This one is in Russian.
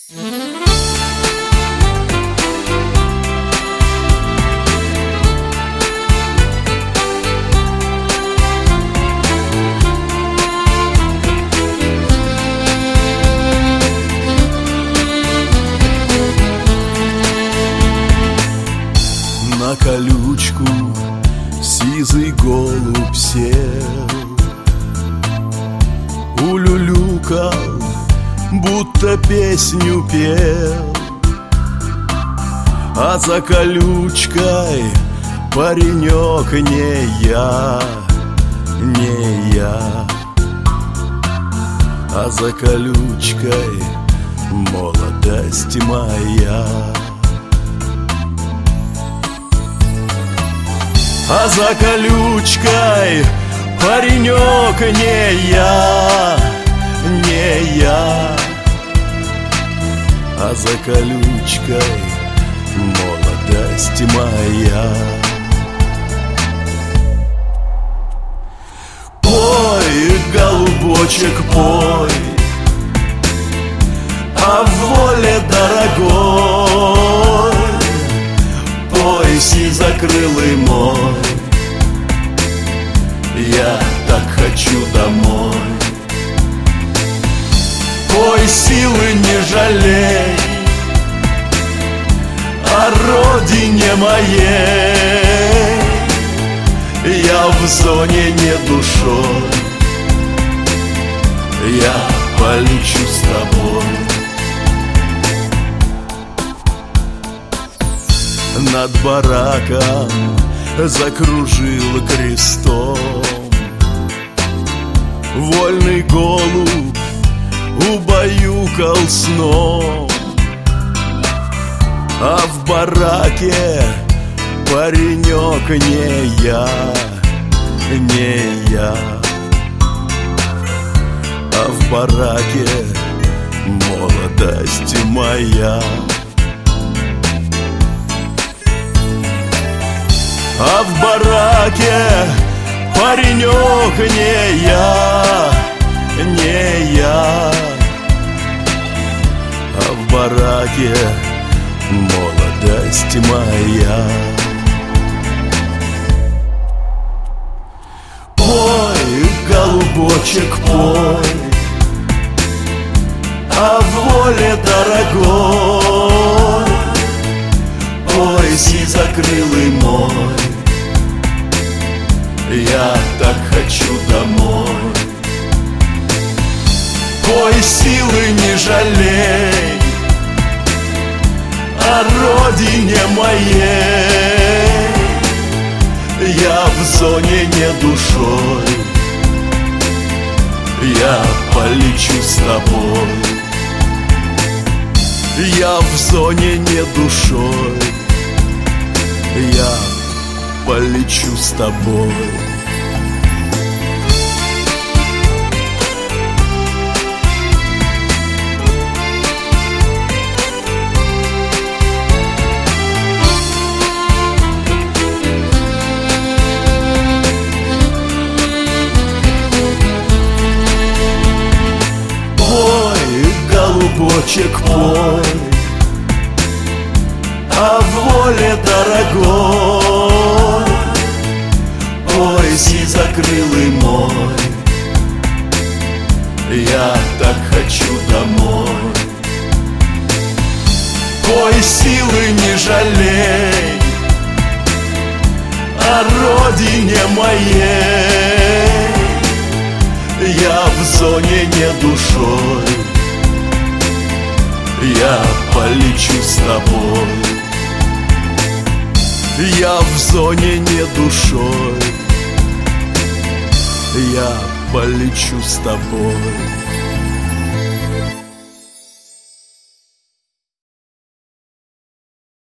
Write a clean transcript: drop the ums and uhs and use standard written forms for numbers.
На колючку сизый голубь сел, улюлюкал, будто песню пел. А за колючкой паренек не я, не я. А за колючкой молодость моя. А за колючкой паренек не я, не я. А за колючкой молодость моя. Пой, голубочек, пой о воле дорогой. Пой, сизокрылый мой, я так хочу домой. Пой, силы не жалей о родине моей. Я в зоне не душой, я полечу с тобой. Над бараком закружил крестом вольный голубь, убаюкал сном. А в бараке паренек не я, не я. А в бараке молодость моя. А в бараке паренек не я, не я. А в бараке молодость моя. Пой, голубочек, пой о воле дорогой. Пой, сизокрылый мой, я так хочу домой. Пой, силы не жалей о родине моей. Я в зоне не душой, я полечу с тобой. Я в зоне не душой, я полечу с тобой. Пой, голубочек, пой о воле дорогой. Пой, сизокрылый мой, я так хочу домой. Пой, силы не жалей о родине моей. Я в зоне не душой, я полечу с тобой. Я в зоне не душой, я полечу с тобой.